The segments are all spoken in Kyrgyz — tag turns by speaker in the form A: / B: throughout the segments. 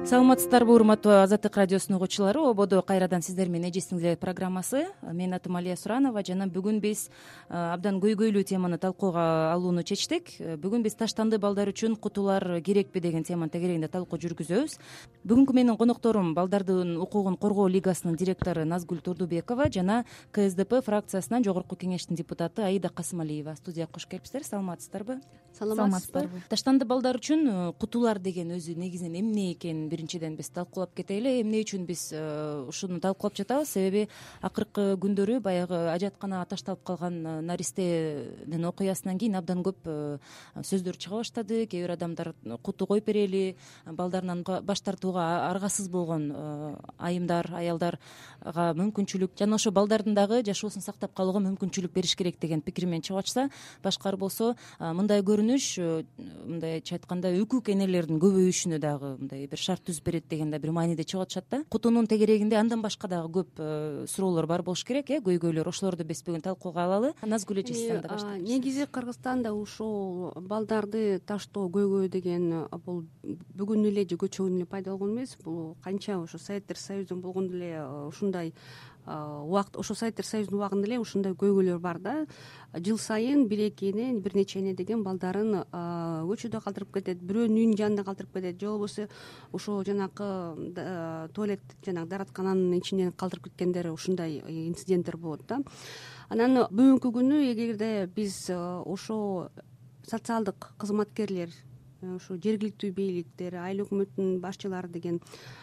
A: Саламатсыздарбы урматтуу Азаттык радиосунун угуучулары, ободо кайрадан сиздер менен эже сиңдилер программасы. Менин атым Алия Суранова жана бүгүн биз абдан көйгөйлүү теманы талкууга алууну чечтик. Бүгүн биз таштанды балдар үчүн кутулар керекпи деген теманын тегерегинде талкуу жүргүзөбүз. Бүгүнкү менин конокторум Балдардын укугун коргоо лигасынын директору Назгүл Турдубекова жана КСДП фракциясынан жогорку кеңештин депутаты Аида Касымалиева. Студияга кош келипсиздер. Саламатсыздарбы?
B: Саламатсыздарбы.
A: Таштанды балдар үчүн кутулар деген өзү негизинен эмне экенин биринчиден биз талкуулап кетели. Эмне үчүн биз ушуну талкуулап жатабыз? Себеби акыркы күндөрү баягы ажатканага ташталып калган наристенин окуясынан кийин абдан көп сөздөр чыга баштады. Кээ бир адамдар куту коюп берели, балдарынан баш тартууга аргасыз болгон айымдар, аялдарга мүмкүнчүлүк жана ошо балдардын дагы жашоосун сактап калууга мүмкүнчүлүк бериш керек деген пикир менен чыгып атышса, башкары болсо мындай көрүнүш, мындайча айтканда үкүк энелердин көбөйүшүнө дагы мындай бир шарт түзүп берет деген да бир мааниде чыгып атышат да. Кутунун тегерегинде андан башка дагы көп суроолор бар болуш керек, көйгөйлөр. Ошолорду биз бүгүн талкууга алалы. Назгүл эже сизден да баштайбыз.
B: Негизи Кыргызстанда ушул балдарды таштоо көйгөй деген бул бүгүн эле же көчөгөн эле пайда болгон эмес. Бул канча ошо Советтер Союзунун болгондо эле ушундай убакыт, ошо Советтер Союзунун убагында эле ушундай көйгөйлөр бар да. Жыл сайын бир эки эне, бир нече эне деген балдарын көчөдө калтырып кетет, бирөөнүн үйүнүн жанында калтырып кетет, же болбосо ошо жанакы туалет, жанагы даараткананын ичинен калтырып кеткендер, ушундай инциденттер болот да. Анан бүгүнкү күнү эгерде биз ошо социалдык кызматкерлер, ушу жергиликтүү бийликтер, айыл өкмөтүнүн башчылары деген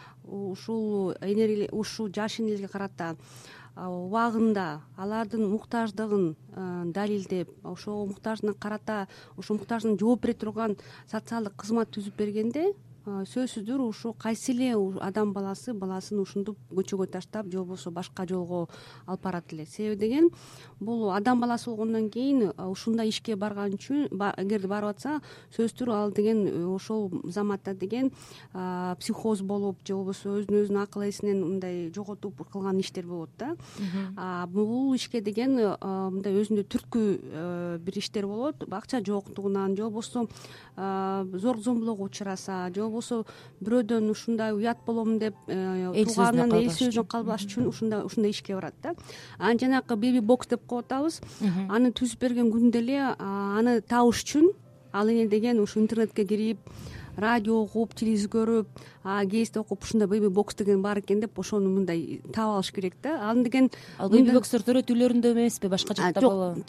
B: ушул жаш энелерге карата убагында алардын муктаждыгын далилдеп, ошого муктажына карата ошо муктажына жооп бере турган социалдык кызмат түзүп бергенде, сөзсүздөр ушу кайсы эле адам баласын ушинтип көчөгө таштап же болбосо башка жолго алып барат эле. Себеби деген бул адам баласы болгондон кийин ушундай ишке барган үчүн, эгерде барып атса, сөзсүздөр ал деген ошол заматта деген психоз болуп же болбосо өзүн акыл эсинен мындай жоготуп кылган иштер болот да. Бул ишке деген мындай өзүндө түрткү бир иштер болот. Акча жоктугунан же болбосо зор зомбулукка учураса, же болбосо бирөөдөн ушундай уят болом деп тууганын эл сөзүнө калбаш үчүн ушундай ишке барат да. Анан жанакы беби бокс деп коюп атабыз. Аны түзүп берген күндө эле аны табыш үчүн ал эне деген ушу интернетке кирип, радио угуп, телевизор көрүп, гезит окуп, ушундай беби бокс деген бар экен деп ошону мындай таап алыш керек да. Ал деген
A: беби бокстор төрөтүүлөрүндө эмеспи, башка жакта болобу?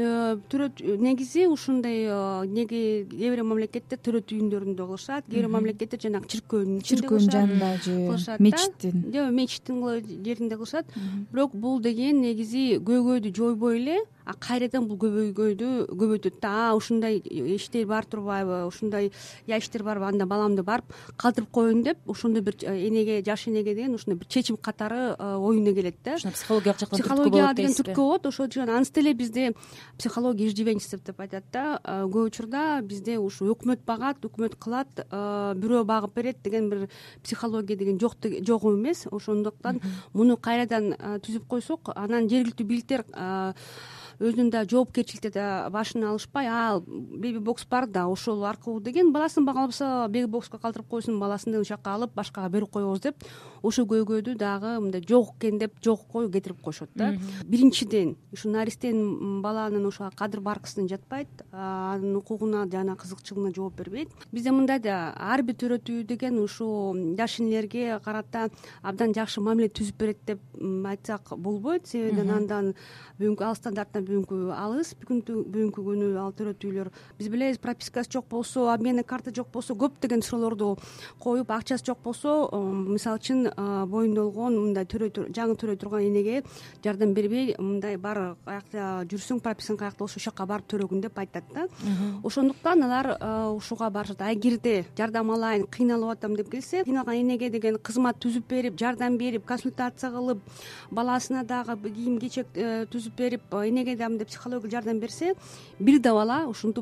B: Негизи ушундай кээ бир мамлекетте төрөтүү үйүндөрүндө кылышат, кээ бир мамлекетте жанагы чиркөөнүн
C: жанында же
B: мечиттин жеринде кылышат. Бирок бул деген негизи көйгөйдү жойбой эле кайрадан бул көйгөйдү көбөйтөт да. Ушундай иштер бар турбайбы, ушундай иштер барбы, анда баламды барып калтырып коеюн деп ошондой бир энеге, жаш энеге деген ушундай бир чечим катары оюна келет да.
A: Ушуна психологиялык жактан
B: психология деген түрткү болот. Ошол үчүн ансыз эле бизде психология иждивенчество деп айтат да. Көп учурда бизде ушу өкмөт багат, өкмөт кылат, бирөө багып берет деген бир психология деген жок эмес. Ошондуктан муну кайрадан түзүп койсок, анан жергиликтүү бийликтер өзүнүн да жоопкерчиликти да башына алышпай, беби бокс бар да, ошол аркылуу деген баласын багаласа беби бокска калтырып койсун, баласын ушул жака алып башкага берип коебуз деп ошол көйгөйдү дагы мындай жок экен деп жокко кетирип коюшат да. Биринчиден ушу наристенин баланын ошо кадыр баркысына жатпайт, анын укугуна жана кызыкчылыгына жооп бербейт. Бизде мындай да, ар бир төрөтүү деген ушу жаш энелерге карата абдан жакшы мамиле түзүп берет деп айтсак болбойт. Себеби андан бүгүнкү ал стандарттан бүгүнкү алыс, бүгүнкү күнү ал төрөтүүлөр биз билебиз, пропискасы жок болсо, обменный карта жок болсо, көптөгөн суроолорду коюп, акчасы жок болсо, мисалы үчүн боюнда болгон мындай жаңы төрөй турган энеге жардам бербей, мындай бар каякта жүрсүң, пропискаң каякта болсо ошол жака барып төрөгүн деп айтат да. Ошондуктан алар ушуга барышат. Эгерде жардам алайын, кыйналып атам деп келсе, кыйналган энеге деген кызмат түзүп берип, жардам берип, консультация кылып, баласына дагы кийим кечек түзүп берип, энеге да мындай психологиялык жардам берсе, бир да бала ушинтип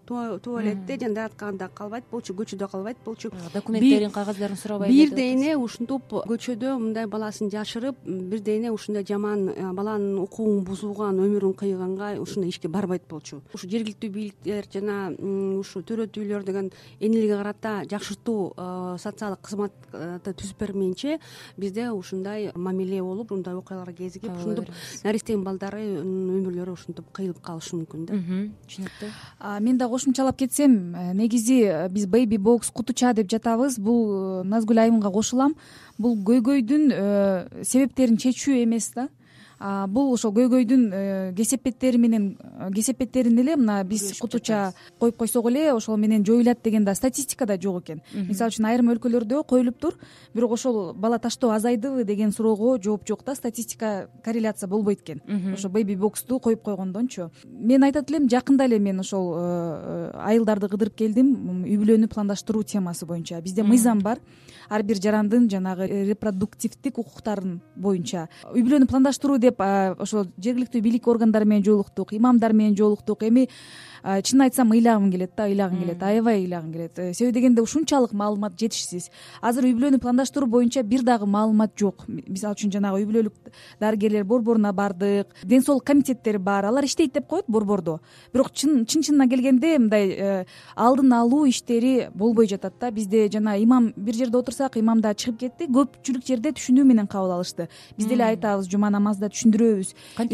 B: туалетте жана даятканда калбайт болчу, көчөдө калбайт болчу,
A: документтерин, кагаздарын сурабайбы.
B: бирдей эле ушинтип көчөдө мындай баласын жашырып, бирдей эле ушундай жаман баланын укугун бузууган, өмүрүн кыйганга ушундай ишке барбайт болчу. Ушу жергиликтүү бийликтер жана ушу төрөт үйлөр деген энелерге карата жакшыртуу социалдык кызматты түзүп бермейинче бизде ушундай мамиле болуп, ушундай окуялар кезигип, ушинтип наристенин балдары өмүрлөрү ушинтип кыйылып калышы мүмкүн да.
C: Түшүнүктүү. Мен да кошумчалап кетсем, негизи биз бейби бокс, кутуча деп жатабыз. Бул Назгүл айымга кошулам. Бул көйгөйдүн себептерин чечүү эмес да. Бул ошол көйгөйдүн кесепеттерин эле мына биз кутуча коюп койсок эле ошол менен жоюлат деген да статистикада жок экен. Мисалы үчүн айрым өлкөлөрдө коюлуптур, бирок ошол бала таштоо азайдыбы деген суроого жооп жок да, статистика корреляция болбойт экен ошо бейби боксту коюп койгондончу. Мен айтат элем, жакында эле мен ошол айылдарды кыдырып келдим, үй бүлөнү пландаштыруу темасы боюнча. Бизде мыйзам бар, ар бир жарандын жанагы репродуктивдик укуктарын боюнча. Үй бүлөнү пландаштыруу деп ошо жергиликтүү бийлик органдары менен жолуктук, имамдар менен жолуктук. Эми чынын айтсам ыйлагым келет да, аябай ыйлагым келет. Себеби дегенде ушунчалык маалымат жетишсиз. Азыр үй бүлөнү пландаштыруу боюнча бир дагы маалымат жок. Мисалы үчүн жанагы үй бүлөлүк дарыгерлер борборуна бардык, ден соолук комитеттери бар, алар иштейт деп коет борбордо. Бирок чынына келгенде мындай алдын алуу иштери болбой жатат да. Бизде жана имам бир жерде отурсак, имам да чыгып кетти, көпчүлүк жерде түшүнүү менен кабыл алышты. Биз деле айтабыз, жума намазда түшүндүрөбүз.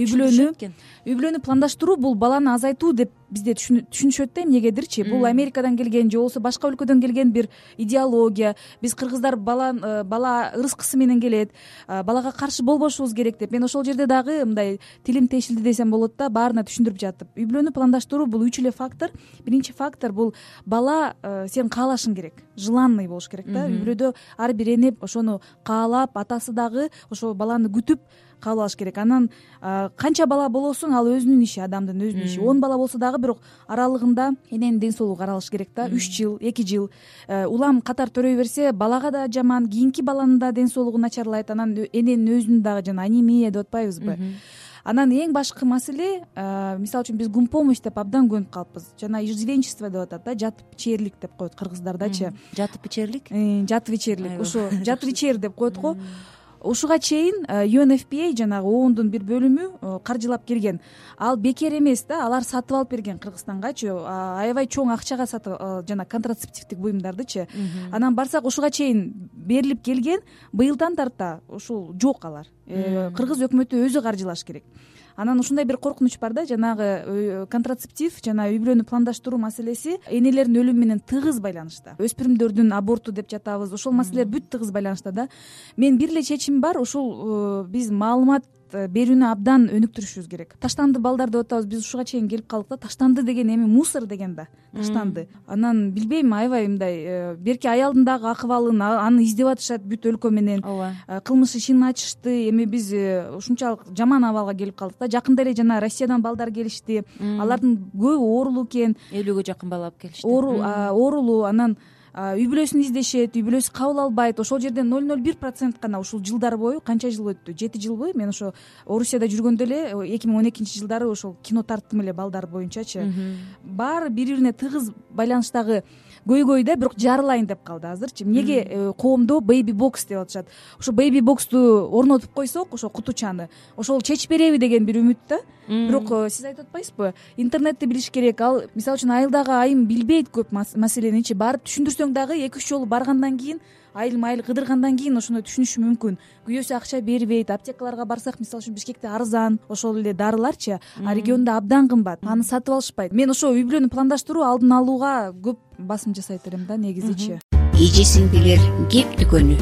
C: Үй бүлөнү пландаштыруу бул баланы азайтуу деп бизде түшүнүшөт да, эмнегедирчи. Бул Америкадан келген же болбосо башка өлкөдөн келген бир идеология. Биз кыргыздар бала ырыскысы менен келет, балага каршы болбошубуз керек деп. Мен ошол жерде дагы мындай тилим тешилди десем болот да, баарына түшүндүрүп жаттым. Үй бүлөнү пландаштыруу бул 3 эле фактор. Биринчи фактор бул бала сен каалашың керек, желанный болуш керек да. Үй бүлөдө ар бир эне ошону каалап, атасы дагы ошол баланы күтүп кабыл алыш керек. Анан канча бала болосуң, ал өзүнүн иши, адамдын өзүнүн иши. 10 бала болсо дагы бирок аралыгында эненин ден соолугу каралыш керек да. 3 жыл, 2 жыл улам катар төрөй берсе, балага да жаман, кийинки баланын да ден соолугу начарлайт. Анан эненин өзүнүн дагы жана анемия деп атпайбызбы. Анан эң башкы маселе, мисалы үчүн биз гумпомощь деп абдан көнүп калыппыз. Жана иждивенчество деп атат да, жатып ичерлик деп коет кыргыздардачы.
A: Жатып ичерлик?
C: Жатып ичерлик. Ошо жатып ичер деп коет го. Ушуга чейин UNFPA жанагы ООНдун бир бөлүмү каржылап келген. Ал бекер эмес да, алар сатып алып берген Кыргызстангачы, аябай чоң акчага сатып, жана контрацептивдик буюмдардычы. Анан барсак ушуга чейин берилип келген, быйылдан тарта ушул жок алар. Кыргыз өкмөтү өзү каржылаш керек. Анан ушундай бир коркунуч бар да, жанагы контрацептив жана үй бүлөнү пландаштыруу маселеси энелердин өлүмү менен тыгыз байланышта. Өспүрүмдөрдүн аборту деп жатабыз, ошол маселелер бүт тыгыз байланышта да. Мен бир эле чечим бар, ушул биз маалымат берүүнү абдан өнүктүрүшүбүз керек. Таштанды балдар деп атабыз, биз ушуга чейин келип калдык да. Таштанды деген эми мусор деген да, таштанды. Анан билбейм, аябай мындай берки аялдын дагы акыбалын, аны издеп атышат бүт өлкө менен. Кылмыш ишин ачышты. Эми биз ушунчалык жаман абалга келип калдык да. Жакында эле жана Россиядан балдар келишти. Алардын көбү оорулуу экен.
A: 50ге жакын бала алып келишти.
C: Оорулуу, анан үй бүлөсүн издешет, үй бүлөсү кабыл албайт. Ошол жерде 0,01% гана ушул жылдар бою, канча жыл өттү? 7 жылбы? Мен ошо Орусияда жүргөндө эле 2012 жылдары ошол кино тарттым эле балдар боюнчачы. Баары бири-бирине тыгыз байланыштагы көйгөй да, бирок жарылайын деп калды азырчы. Эмнеге коомдо бейби бокс деп атышат? Ошо бейби боксту орнотуп койсок, ошо кутучаны, ошол чечип береби деген бир үмүт да. Бирок сиз айтып атпайсызбы? Интернетти билиш керек. Ал мисалы үчүн айылдагы айым билбейт көп маселеничи. Барып түшүндүрсөң дагы 2-3 жолу баргандан кийин, айыл кыдыргандан кийин ошону түшүнүшү мүмкүн. Күйөөсү акча бербейт. Аптекаларга барсак, мисалы үчүн Бишкекте арзан ошол эле дарыларчы, а региондо абдан кымбат. Аны сатып алышпайт. Мен ошо үй бүлөнү пландаштыруу, алдын алууга көп басым жасайт элем да, негизичи.
D: Эжесин билер кеп дүкөнү.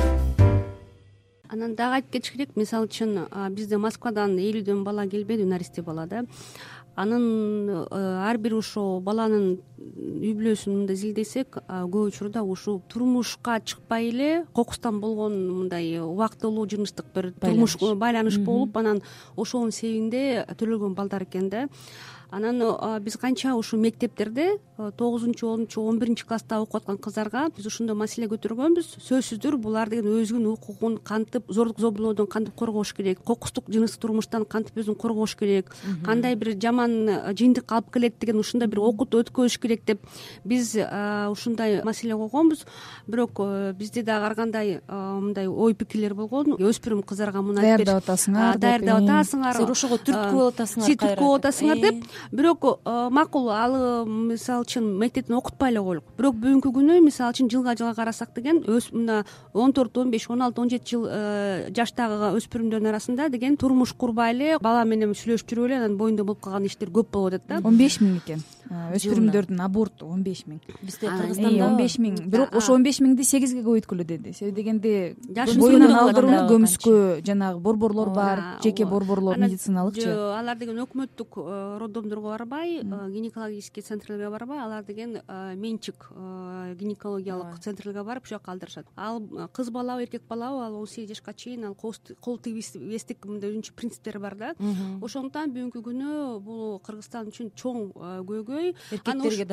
B: Анан дагы айтып кетиш керек, мисалы үчүн бизде Москвадан 50дөн бала келбеди, наристе бала да. Анын ар бир ошо баланын үй бүлөсүн мындай изилдесек, көп учурда ушу турмушка чыкпай эле кокустан болгон мындай убактылуу жыныстык бир турмуш байланыш болуп, анан ошонун себебинде төрөлгөн балдар экен да. Анан биз канча ушу мектептерде 9-10, 11 класста окуп аткан кыздарга биз ушундай маселе көтөргөнбүз. Сөзсүздүр булар деген өзүнүн укугун кантип зордук зомбулоодон кантип коргош керек, кокустук жыныстык турмуштан кантип өзүн коргош керек, кандай бир жаман жыйынтык алып келет деген ушундай бир окутуу өткөзүш керек деп биз ушундай маселе койгонбуз. Бирок бизде дагы ар кандай мындай ой пикирлер болгон. Өспүрүм кыздарга муну айтып
C: даярдап атасыңар,
A: силер ошого түрткү болуп атасыңар,
B: сиз түрткү болуп атасыңар деп. Бирок макул, ал мисалы үчүн мектептен окутпай эле коелук. Бирок бүгүнкү күнү мисалы үчүн жылга карасак деген мына 14, 15, 16, 17 жыл жаштагы өспүрүмдөрдүн арасында деген турмуш курбай эле бала менен сүйлөшүп жүрүп эле анан боюнда болуп калган иштер көп болуп атат да.
C: 15 000 экен өспүрүмдөрдүн аборту, 15 000.
A: Бизде Кыргызстанда
C: 15 000. Бирок ошо 15 000ди 8ге көбөйткүлө деди. Себеби дегенде
B: Жашын
C: боюнан
A: сүйрөп
C: алдырууну
A: алганда
C: көмүскө жанагы борборлор бар, жеке борборлор медициналыкчы.
B: Алар деген өкмөттүк роддомдорго барбай, гинекологический центрлерге барбай, алар деген менчик гинекологиялык центрлерге барып ушул жака алдырышат. Ал кыз балабы, эркек балабы, ал 18 жашка чейин ал кол тийбестик мындай өзүнчө принциптери бар да. Ошондуктан бүгүнкү күнү бул Кыргызстан үчүн чоң көйгөй.
A: Эркектерге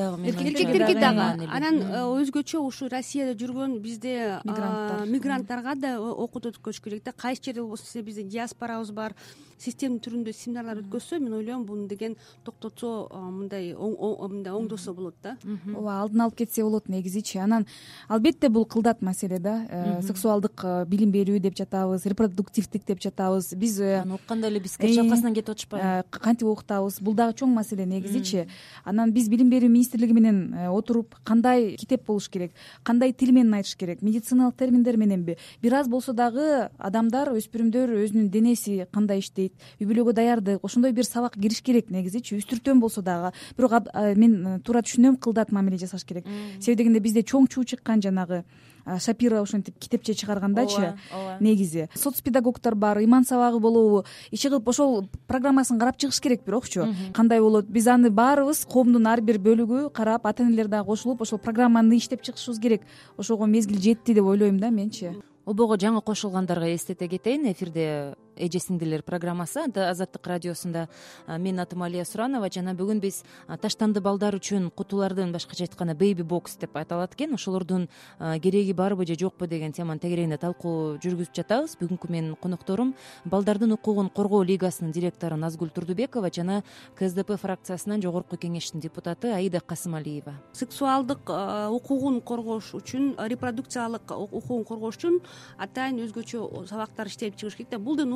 B: дагы анан өзгөчө ушу Россияда жүргөн бизде мигранттарга да окутуу өткөзүш керек да. Кайсы жерде болбосо бизде диаспорабыз бар, системдүү түрүндө семинарлар өткөзсө, мен ойлойм буну деген токтотсо мындай оңдосо болот да.
C: Ооба, алдын алып кетсе болот негизичи. Анан албетте бул кылдат маселе да. Сексуалдык билим берүү деп жатабыз, репродуктивдик деп жатабыз. Биз
A: аны укканда эле биз чалкасынан кетип атышпайбы?
C: Кантип уктабыз? Бул дагы чоң маселе негизичи. Анан биз билим берүү министрлиги менен отуруп кандай китеп болуш керек, кандай тил менен айтыш керек, медициналык терминдер мененби, бир аз болсо дагы адамдар, өспүрүмдөр өзүнүн денеси кандай иштейт, үй бүлөгө даярдык, ошондой бир сабак кириш керек негизичи. Үстүртөн болсо дагы. Бирок мен туура түшүнөм, кылдат мамиле жасаш керек. Себеби дегенде бизде чоң чуу чыккан жанагы Шапира ошентип китепче чыгаргандачы негизи соцпедагогдор бар, иман сабагы болобу, иши кылып ошол программасын карап чыгыш керек. Бирокчу кандай болот, биз аны баарыбыз коомдун ар бир бөлүгү карап, ата энелер дагы кошулуп ошол программаны иштеп чыгышыбыз керек. Ошого мезгил жетти деп ойлойм да менчи.
A: Обого жаңы кошулгандарга эстете кетейин. Эфирде эже сиңдилер программасы Азаттык радиосунда. Менин атым Алия Суранова жана бүгүн биз таштанды балдар үчүн кутулардын, башкача айтканда бейби бокс деп аталат экен, ошолордун кереги барбы же жокпу деген теманын тегерегинде талкуу жүргүзүп жатабыз. Бүгүнкү менин конокторум Балдардын укугун коргоо лигасынын директору Назгүл Турдубекова жана КСДП фракциясынын жогорку кеңештин депутаты Аида Касымалиева.
B: Сексуалдык укугун коргош үчүн, репродукциялык укугун коргош үчүн атайын өзгөчө сабактар иштеп чыгыш керек да. Бул деген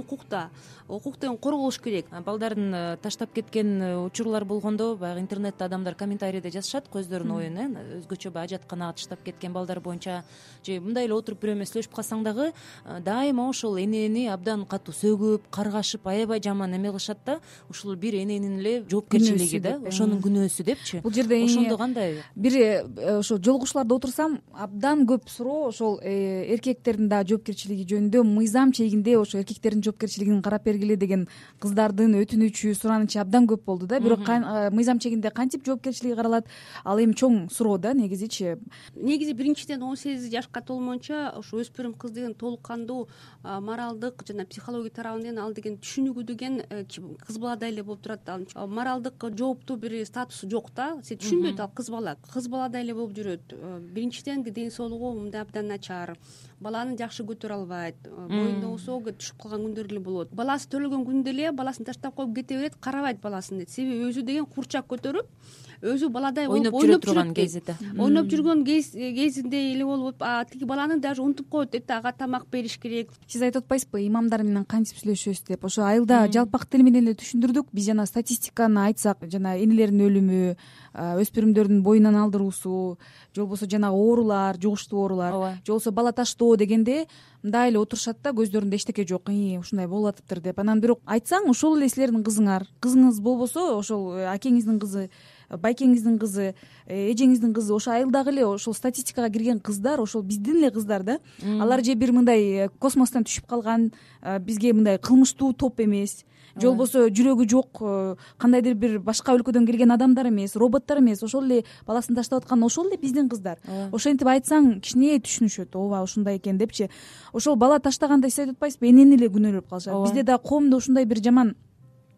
B: укук деген корголуш керек.
A: Балдардын таштап кеткен учурлар болгондо баягы интернетте адамдар комментарийде жазышат көздөрүнүн оюн, өзгөчө баягы ажатканага таштап кеткен балдар боюнча же мындай эле отуруп бирөө менен сүйлөшүп калсаң дагы дайыма ошол энени абдан катуу сөгүп, каргашып, аябай жаман эме кылышат да. Ушул бир эненин эле жоопкерчилиги да, ошонун күнөөсү депчи.
C: Бул жерде
A: ошондо кандай?
C: Бир ошо жолугушууларда отурсам, абдан көп суроо ошол эркектердин дагы жоопкерчилиги жөнүндө. Мыйзам чегинде ошо эркектердин жоопкерчилигин карап бергиле деген кыздардын өтүнүчү, суранычы абдан көп болду да. Бирок мыйзам чегинде кантип жоопкерчилиги каралат, ал эми чоң суроо да негизичи.
B: Негизи биринчиден 18 жашка толмоюнча ошо өспүрүм кыз деген толук кандуу моралдык жана психология тарабынан ал деген түшүнүгү деген кыз баладай эле болуп турат. Ал моралдык жооптуу бир статусу жок да. Сен түшүнбөйт, ал кыз баладай эле болуп жүрөт. Биринчиден ден соолугу мындай абдан начар, баланы жакшы көтөрө албайт, боюнда болсо түшүп калган күндөр деле болот. Баласы төлөгөн күндө эле баласын таштап коюп кете берет, карабайт баласын дейт. Себеби өзү деген курчак көтөрүп, өзү баладай болуп ойноп жүргөн кезинде, ойноп жүргөн кезинде эле болуп, тиги баланы даже унутуп коет дейт да, ага тамак бериш керек.
C: Сиз айтып атпайсызбы, имамдар менен кантип сүйлөшөбүз деп? Ошо айылда жалпак тил менен эле түшүндүрдүк. Биз жана статистиканы айтсак, жана энелердин өлүмү, өспүрүмдөрдүн боюнан алдыруусу, же болбосо жанагы оорулар, жугуштуу оорулар, же болбосо бала таштоо дегенде мындай эле отурушат да, көздөрүндө эчтеке жок, ушундай болуп атыптыр деп. Анан бирок айтсаң, ошол эле силердин кызыңыз болбосо, ошол акеңиздин кызы, байкеңиздин кызы, эжеңиздин кызы, ошо айылдагы эле ошол статистикага кирген кыздар, ошол биздин эле кыздар да. Алар же бир мындай космостон түшүп калган, бизге мындай кылмыштуу топ эмес, же болбосо жүрөгү жок, кандайдыр бир башка өлкөдөн келген адамдар эмес, роботтор эмес, ошол эле баласын таштап аткан ошол эле биздин кыздар. Ошентип айтсаң кичине түшүнүшөт, ооба ушундай экен депчи. Ошол бала таштаганда сиз айтып атпайсызбы, энени эле күнөөлөп калышат. Бизде да коомдо ушундай бир жаман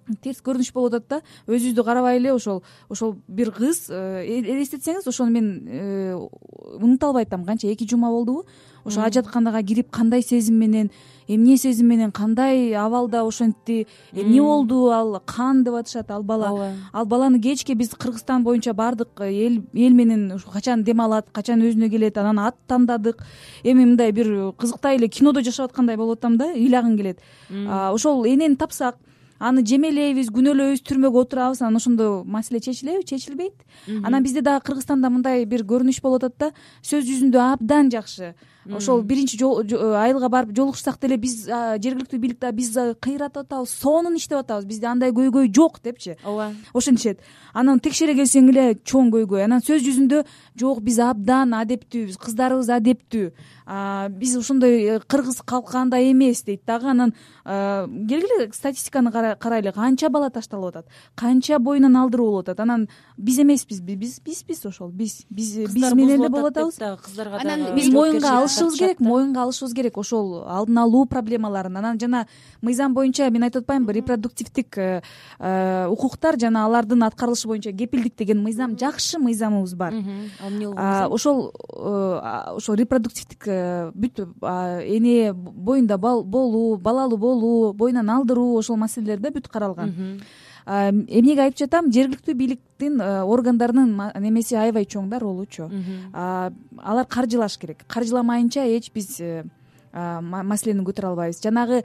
C: терс көрүнүш болуп атат да. Өзүбүздү карабай эле ошол бир кыз элестетсеңиз, ошону мен унута албай атам. Канча 2 жума болдубу ошо ажатканага кирип, кандай сезим менен, эмне сезим менен, кандай абалда ошентти, эмне болду, ал кан деп атышат ал бала. Ал баланы кечке биз Кыргызстан боюнча баардык эл менен качан дем алат, качан өзүнө келет, анан ат тандадык. Эми мындай бир кызыктай эле кинодо жашап аткандай болуп атам да, ыйлагым келет. Ошол энени тапсак, аны жемелейбиз, күнөөлөйбүз, түрмөгө отурабыз, анан ошондо маселе чечилбейт. Анан бизде дагы Кыргызстанда мындай бир көрүнүш болуп атат да, сөз жүзүндө абдан жакшы. Ошол биринчи айылга барып жолугушсак деле биз жергиликтүү бийликте биз кыйратып атабыз, сонун иштеп атабыз, бизде андай көйгөй жок депчи. Ооба. Ошентишет. Анан текшере келсең эле чоң көйгөй. Анан сөз жүзүндө жок, биз абдан адептүүбүз, кыздарыбыз адептүү. Биз ошондой кыргыз калкандай эмес дейт дагы. Анан келгиле статистиканы карайлы, канча бала ташталып атат, канча боюнан алдыруу болуп атат. Анан биз эмеспиз, биз ошол биз менен эле болуп атабыз.
A: Кыздарга
C: дагы биз моюнга алышыбыз керек ошол алдын алуу проблемаларын. Анан жана мыйзам боюнча мен айтып атпаймынбы, репродуктивдик укуктар жана алардын аткарылышы боюнча кепилдик деген мыйзам, жакшы мыйзамыбыз бар. Ошол репродуктивдик бүт эне боюнда болуу, балалуу болуу, боюнан алдыруу, ошол маселелерде бүт каралган. Эмнеге айтып жатам? Жергиликтүү бийликтин органдарынын немеси аябай чоң да, ролучу. Алар каржылаш керек. Каржыламайынча эч биз маселени көтөрө албайбыз. Жанагы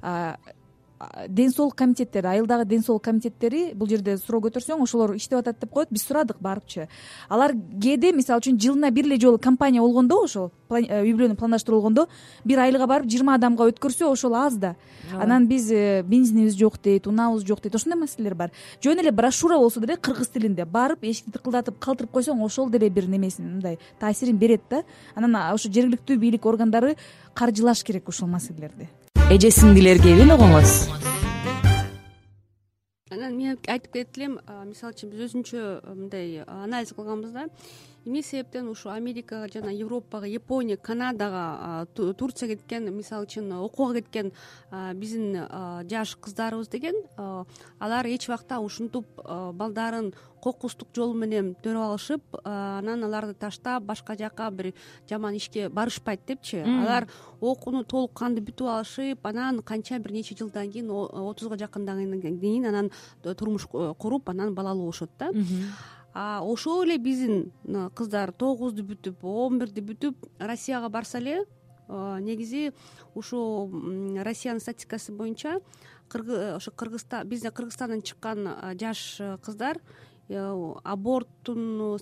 C: ден соолук комитеттери, айылдагы ден соолук комитеттери, бул жерде суроо көтөрсөң, ошолор иштеп атат деп коет. Биз сурадык барыпчы. Алар кээде, мисалы үчүн, жылына бир эле жолу компания болгондо, ошол үй бүлөнү пландаштыруу болгондо, бир айылга барып 20 адамга өткөрсө, ошол аз да. Анан биз бензинибиз жок дейт, унаабыз жок дейт, ошондой маселелер бар. Жөн эле брошюра болсо деле кыргыз тилинде барып эшикти тыкылдатып калтырып койсоң, ошол деле бир немесин, мындай таасирин берет да. Анан ошо жергиликтүү бийлик органдары каржылаш керек ошол маселелерди.
A: Эже сиңдилер кебин огоңуз.
B: Анан мен айтып кетет элем, мисалы үчүн биз өзүнчө мындай анализ кылганбыз да. Эмне себептен ушу Америкага жана Европага, Япония, Канадага, Турцияга кеткен, мисалы үчүн окууга кеткен биздин жаш кыздарыбыз деген, алар эч убакта ушинтип балдарын кокустук жол менен төрөп алышып, анан аларды таштап башка жака бир жаман ишке барышпайт депчи. Алар окууну толук кандуу бүтүп алышып, анан канча бир нече жылдан кийин, 30га жакындагандан кийин анан турмуш куруп, анан балалуу болушот да. Ошол эле биздин кыздар 9ду бүтүп, 11ди бүтүп Россияга барса эле, негизи ушу Россиянын статистикасы боюнча ошо Кыргызстан, биздин Кыргызстандан чыккан жаш кыздар аборттун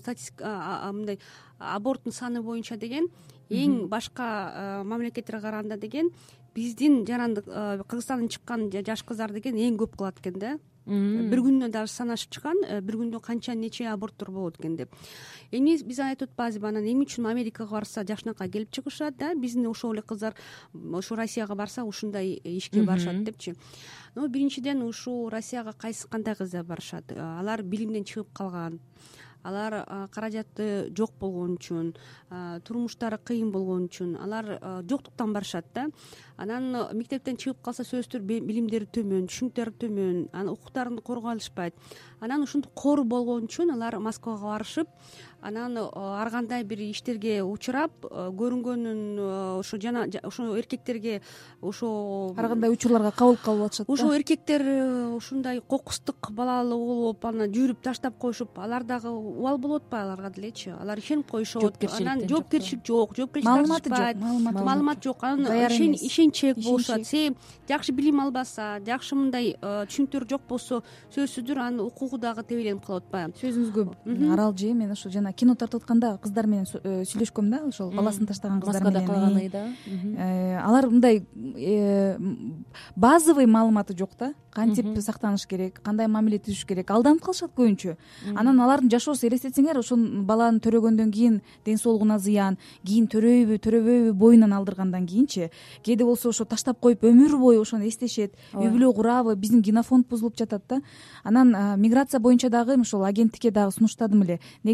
B: саны боюнча деген эң башка мамлекеттерге караганда деген биздин жарандык Кыргызстандан чыккан жаш кыздар деген эң көп кылат экен да. Бир күндө даже санашып чыккан, бир күндө канча нече аборттор болот экен деп. Эми биз айтып атпайбызбы, анан эмне үчүн Америкага барса жакшынакай келип чыгышат да, биздин ошол эле кыздар ошо Россияга барса ушундай ишке барышат депчи. Биринчиден ушу Россияга кандай кыздар барышат? Алар билимден чыгып калган, алар каражаты жок болгон үчүн, турмуштары кыйын болгон үчүн алар жоктуктан барышат да. Анан мектептен чыгып калса сөзсүз билимдери төмөн, түшүнүктөрү төмөн, анан укуктарын коргой алышпайт. Анан ушинтип кор болгон үчүн алар Москвага барышып, анан ар кандай бир иштерге учурап, көрүнгөнүн ошо жана ошо эркектерге ошо
C: ар кандай учурларга кабыл кылып атышат да.
B: Ошо эркектер ушундай кокустук балалуу болуп, анан жүрүп таштап коюшуп, алар дагы убал болуп атпайбы аларга делечи? Алар ишенип коюшот. Анан жоопкерчилик жок, маалымат жок. Анан ишенчек болушат. Сен жакшы билим албаса, жакшы мындай түшүнүктөр жок болсо, сөзсүздүр анын укугу дагы тебеленип калып атпайбы?
C: Сөзүңүзгө аралжы, мен ошо жана кино тартып атканда кыздар менен сүйлөшкөм да, ошол баласын таштаган кыздар менен.
A: Москвада калганы да.
C: Алар мындай базовый маалыматы жок да. Кантип сактаныш керек, кандай мамиле түзүш керек, алданып калышат көбүнчө. Анан алардын жашоосу, элестетсеңер, ошол баланы төрөгөндөн кийин ден соолугуна зыян, кийин төрөбөйбү боюнан алдыргандан кийинчи, кээде болсо ошо таштап коюп өмүр бою ошону эстешет, үй бүлө курабы, биздин генофонд бузулуп жатат да. Анан миграция боюнча дагы ошол агенттикке дагы сунуштадым эле. Негизи сиз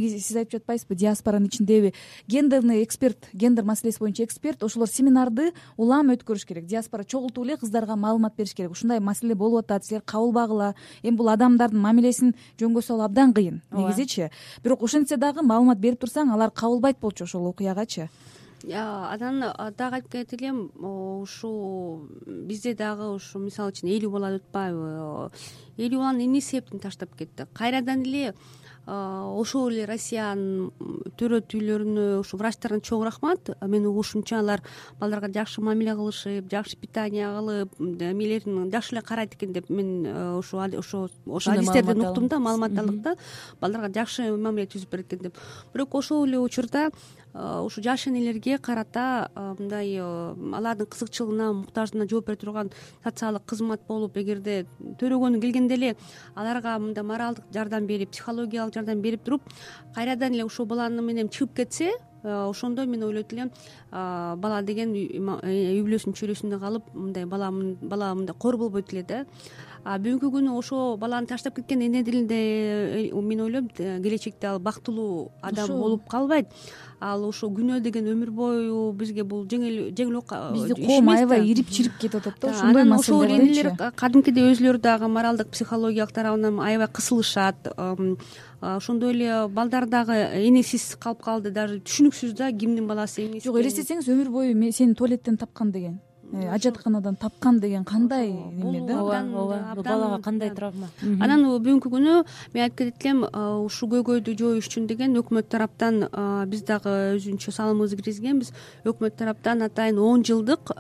C: деп жатпайсызбы, диаспоранын ичиндеби гендерный эксперт, гендер маселеси боюнча эксперт, ошолор семинарды улам өткөрүш керек, диаспора чогултуп эле кыздарга маалымат бериш керек. Ушундай маселе болуп атат, силер кабыл багыла. Эми бул адамдардын мамилесин жөнгө салуу абдан кыйын негизичи, бирок ошентсе дагы маалымат берип турсаң алар кабылбайт болчу ошол окуягачы.
B: Анан дагы айтып кетет элем, ушу бизде дагы ушу мисалы үчүн 50 бала деп атпайбы, 50 баланы эмне себептен таштап кетти? Кайрадан эле ошол эле Россиянын төрөт үйлөрүнө ушу врачтарына чоң рахмат. Мен угушумча алар балдарга жакшы мамиле кылышып, жакшы питание кылып, эмелерин жакшы эле карайт экен деп мен ошо адистерден уктум да, маалымат алдык да, балдарга жакшы мамиле түзүп берет экен деп. Бирок ошол эле учурда ушу жаш энелерге карата мындай алардын кызыкчылыгына, муктаждыгына жооп бере турган социалдык кызмат болуп, эгерде төрөгөнү келгенде эле аларга мындай моралдык жардам берип, психологиялык жардам берип туруп, кайрадан эле ошол баланы менен чыгып кетсе, ошондо мен ойлойт элем, бала деген үй бүлөсүнүн чөйрөсүндө калып, мындай бала мындай кор болбойт эле да. Бүгүнкү күнү ошо баланы таштап кеткен эне делинде мен ойлойм, келечекте ал бактылуу адам болуп калбайт. Ал ошо күнөө деген өмүр бою бизге бул жеңил
C: бизди коом аябай ирип чирип кетип атат да ошондой маселелер.
B: Ошол энелер кадимкидей өзүлөрү дагы моралдык, психологиялык тарабынан аябай кысылышат. Ошондой эле балдар дагы энесиз калып калды, даже түшүнүксүз да, кимдин баласы эмес.
C: Жок, элестетсеңиз, өмүр бою мен сени туалеттен тапкан деген, ажатканадан тапкан деген кандай неме да?
A: Ооба, балага кандай травма.
B: Анан бүгүнкү күнү мен айтып кетет элем, ушу көйгөйдү жоюш үчүн деген өкмөт тараптан биз дагы өзүнчө салымыбызды киргизгенбиз. Өкмөт тараптан атайын 10 жылдык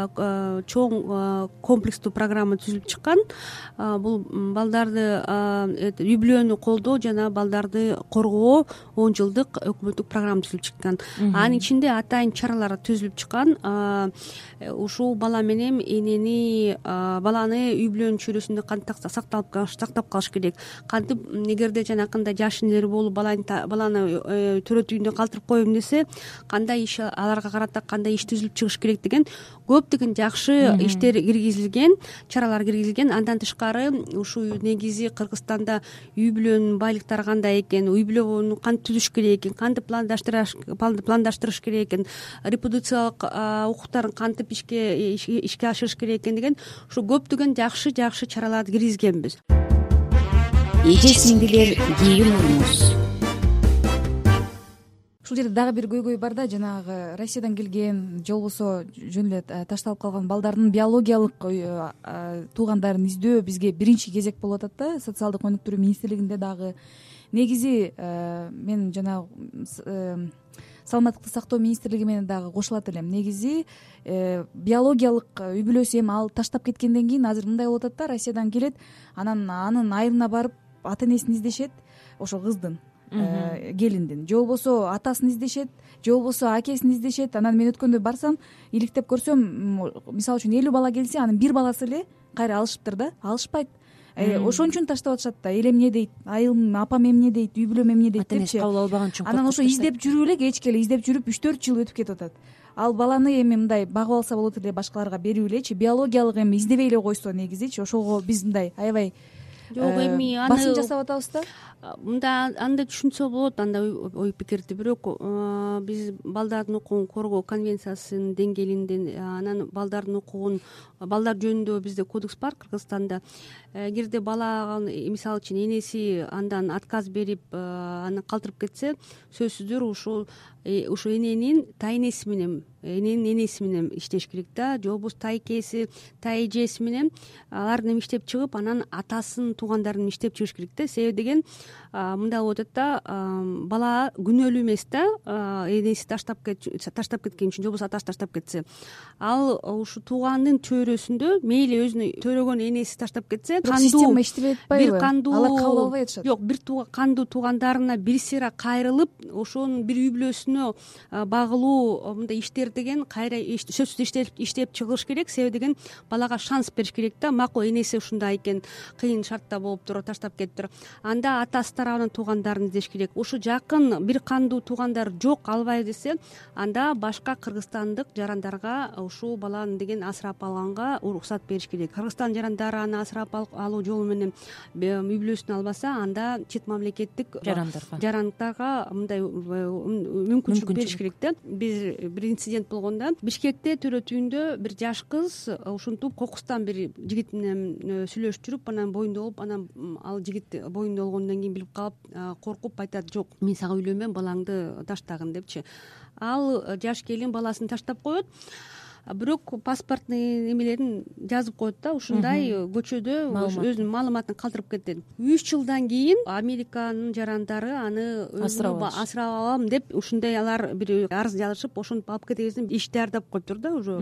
B: чоң комплекстүү программа түзүлүп чыккан. Бул балдарды үй бүлөнү колдоо жана балдарды коргоо 10 жылдык өкмөттүк программа түзүлүп чыккан. Анын ичинде атайын чаралар түзүлүп чыккан. Ушул бала менен энени, баланы үй бүлөнүн чөйрөсүндө кантип сактап калыш керек, кантип эгерде жанакындай жаш энелер болуп баланы төрөт үйүндө калтырып коем десе, кандай иш аларга карата кандай иш түзүлүп чыгыш керек деген көптөгөн жакшы иштер киргизилген, чаралар киргизилген. Андан тышкары ушу негизи Кыргызстанда үй бүлөнүн байлыктары кандай экен, үй бүлөнү кантип түзүш керек экен, кантип пландаштырыш керек экен, репродукциялык укуктарын кантип ишке ашырыш керек экен деген ушу көптөгөн жакшы чараларды киргизгенбиз.
D: Эже сиңдилер, кийимиңиз.
C: Ушул жерде дагы бир көйгөй бар да, жанагы Россиядан келген же болбосо жөн эле ташталып калган балдардын биологиялык туугандарын издөө бизге биринчи кезек болуп атат да, социалдык өнүктүрүү министрлигинде дагы. Негизи мен жанагы саламаттыкты сактоо министрлиги менен дагы кошулат элем. Негизи биологиялык үй бүлөсү эми ал таштап кеткенден кийин азыр мындай болуп атат да, Россиядан келет, анан анын айылына барып ата энесин издешет, ошол кыздын, келиндин, же болбосо атасын издешет, же болбосо акесин издешет. Анан мен өткөндө барсам, иликтеп көрсөм, мисалы үчүн 50 бала келсе, анын бир баласы эле кайра алышыптыр да, алышпайт. Ошон үчүн таштап атышат да. Эл эмне дейт, айылым, апам эмне дейт, үй бүлөм эмне дейт депчи.
A: Кабыл албаган үчүн.
C: Анан ошо издеп жүрүп эле, кечке эле издеп жүрүп 3-4 жыл өтүп кетип атат. Ал баланы эми мындай багып алса болот эле, башкаларга берип элечи, биологиялык эми издебей эле койсо негизичи, ошого биз мындай аябай басым жасап атабыз да.
B: Мында андай түшүнсө болот, андай ой пикирди. Бирок биз балдардын укугун коргоо конвенциясынын деңгээлинде, анан балдардын укугун, балдар жөнүндө бизде кодекс бар Кыргызстанда. Эгерде бала мисалы үчүн энеси андан отказ берип, аны калтырып кетсе, сөзсүздөр ушул эненин тайэнеси менен, эненин энеси менен иштеш керек да, же болбосо тайкеси, тайэжеси менен алардын иштеп чыгып, анан атасынын туугандарын иштеп чыгыш керек да. Себеби деген мындай болуп атат да, бала күнөөлүү эмес да, энеси таштап кеткен үчүн, же болбосо атасы таштап кетсе. Ал ушу туугандын чөйрөсүндө мейли өзүнүн төрөгөн энеси таштап кетсе,
C: система иштебей атпайбы? Алар кабыл албай атышат.
B: Жок, бир кандуу туугандарына бир сыйра кайрылып, ошонун бир үй бүлөсүнө багылуу мындай иштер деген кайра сөзсүз иштеп чыгыш керек. Себеби деген балага шанс бериш керек да. Макул энеси ушундай экен, кыйын шартта болуптур, таштап кетиптир. Анда атасы тарабынан туугандарын издеш керек. Ушу жакын бир кандуу туугандар жок, албайбы десе, анда башка кыргызстандык жарандарга ушул баланы деген асырап алганга уруксат бериш керек. Кыргызстан жарандары аны асырап алуу жолу менен үй бүлөсүн албаса, анда чет мамлекеттик жарандарга мындай мүмкүнчүлүк бериш керек да. Бир инцидент болгондо Бишкекте төрө түйүндө бир жаш кыз ушинтип кокустан бир жигит менен сүйлөшүп жүрүп, анан боюнда болуп, анан ал жигит боюнда болгондон кийин билип калып, коркуп айтат, жок, мен сага үйлөнбөйм, балаңды таштагын депчи. Ал жаш келин баласын таштап коет, бирок паспортный эмелерин жазып коет да, ушундай көчөдө өзүнүн маалыматын калтырып кетет. 3 жылдан кийин Американын жарандары аны асырап алам деп ушундай алар бир арыз жазышып, ошентип алып кетебиз деп иш даярдап коюптур да уже.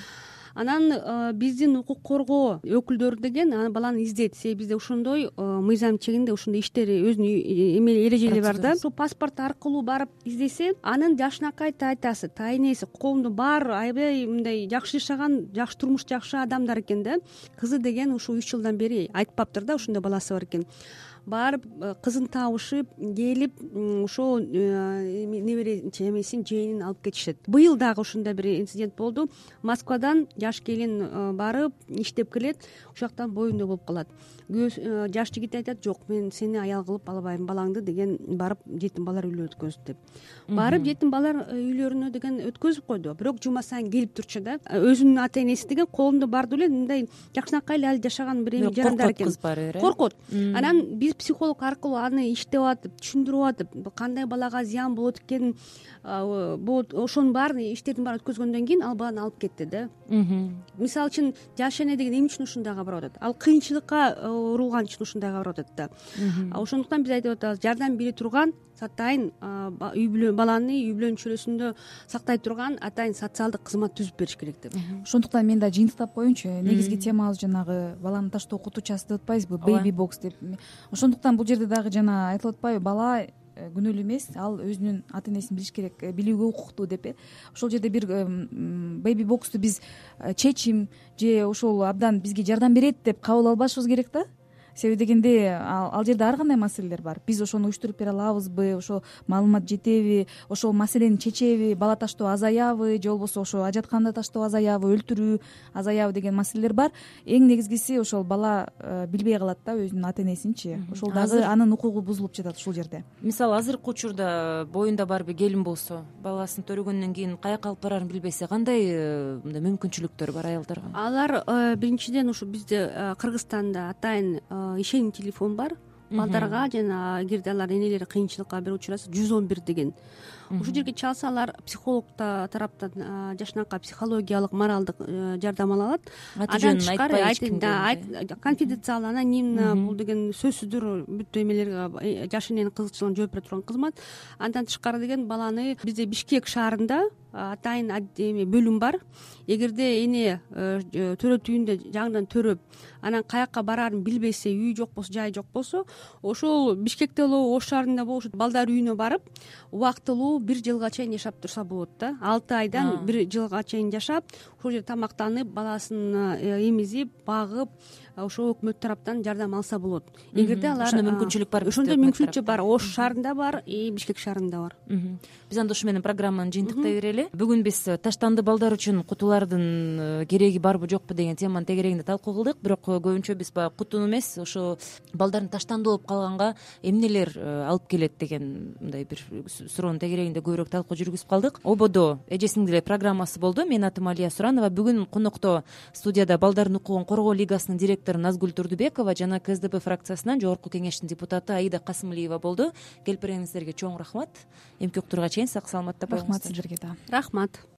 B: Анан биздин укук коргоо өкүлдөрү деген аны баланы издейт. Себеби бизде ошондой мыйзам чегинде ушундай иштери өзүнүн эме эрежелери бар да. Ошол паспорт аркылуу барып издесе, анын жашынакай тайтасы, тайнеси, коомдо бар аябай мындай жакшы жашаган, жакшы турмуш жакшы адамдар экен да. Кызы деген ушул 3 жылдан бери айтпаптыр да, ушундай баласы бар экен. Барып кызын табышып келип, ошол эмесин жээнин алып кетишет. Быйыл дагы ушундай бир инцидент болду. Москвадан жаш келин барып иштеп келет, ушактан боюнда болуп калат. Жаш жигит айтат, жок, мен сени аял кылып албайм, балаңды деген барып жетим балар үйлөрүнө өткөз деп. Барып жетим балар үйлөрүнө деген өткөзүп койду. Бирок жума сайын келип турчу да. Өзүнүн ата энеси деген колунда барды эле мындай жакшынакай эле жарашаган бир эме жарандар экен. Коркот. Анан биз психолог аркылуу аны иштеп атып, түшүндүрүп атып, кандай балага зыян болот экенин, ошонун баарын иштердин баарын өткөзгөндөн кийин ал баланы алып кетти да. Мисалы үчүн жаш эне деген эмне үчүн ушундайга барып атат? Ал кыйынчылыкка урулган үчүн ушундайга барып атат да. Ошондуктан биз айтып атабыз, жардам бере турган атайын баланы үй бүлөнүн чөйрөсүндө сактай турган атайын социалдык кызмат түзүп бериш керек деп.
C: Ошондуктан мен да жыйынтыктап коеюнчу. Негизги темабыз жанагы баланы таштоо окутуучасы деп атпайбызбы, бейби бокс деп. Ошондуктан бул жерде дагы жана айтылып атпайбы, бала күнөөлүү эмес, ал өзүнүн ата энесин билиш керек, билүүгө укуктуу деп. Ошол жерде бир бейби боксту биз чечим же ошол абдан бизге жардам берет деп кабыл албашыбыз керек да. Себеби дегенде ал жерде ар кандай маселелер бар. Биз ошону уюштуруп бере алабызбы, ошол маалымат жетеби, ошол маселени чечеби, бала таштоо азаябы же болбосо ошо ажатканда таштоо азаябы, өлтүрүү азаябы деген маселелер бар. Эң негизгиси ошол бала билбей калат да өзүнүн ата энесинчи. Ошол дагы анын укугу бузулуп жатат ушул жерде.
A: Мисалы азыркы учурда боюнда бар бир келин болсо, баласын төрөгөндөн кийин каяка алып барарын билбесе, кандай мындай мүмкүнчүлүктөр бар аялдарга?
B: Алар биринчиден ушу бизде Кыргызстанда атайын ишеним телефон бар балдарга, жана эгерде алар энелери кыйынчылыкка бир учураса 111 деген. Ушул жерге чалса, алар психолог тараптан жакшынакай психологиялык, моралдык жардам ала алат. Андан тышкары конфиденциалдуу, анонимно, бул деген сөзсүздөр бүт эмелерге жаш эненин кызыкчылыгын жооп бере турган кызмат. Андан тышкары деген баланы бизде Бишкек шаарында атайын бөлүм бар. Эгерде эне төрө түйүндө жаңыдан төрөп, анан каяка бараарын билбесе, үй жок болсо, жай жок болсо, ошол Бишкекте болобу, Ош шаарында болобу, балдар үйүнө барып убактылуу 1 жылга чейин жашап турса болот да. 6 айдан 1 жылга чейин жашап, ошол жерде тамактанып, баласын эмизип, багып, ошо өкмөт тараптан жардам алса болот. Эгерде алар
A: ошондой мүмкүнчүлүк бар.
B: Ошондой мүмкүнчүлүк бар. Ош шаарында бар, Бишкек шаарында бар.
A: Биз анда ушу менен программаны жыйынтыктай берели. Бүгүн биз таштанды балдар үчүн кутулардын кереги барбы жокпу деген теманын тегерегинде талкуу кылдык. Бирок көбүнчө биз баягы кутуну эмес, ошо балдардын таштандуу болуп калганга эмнелер алып келет деген мындай бир суроонун тегерегинде көбүрөөк талкуу жүргүзүп калдык. Ободо эже сиңдилер программасы болду. Мен атым Алия Суранова. Бүгүн конокто студияда Балдардын укугун коргоо лигасынын директору Назгүл Турдубекова жана КСДП фракциясынан жогорку кеңештин депутаты Аида Касымалиева болду. Келип бергениңиздерге чоң рахмат. Эмки уктурга чейин сак саламатта болуңуздар.
C: Рахмат сиздерге да.
B: Рахмат.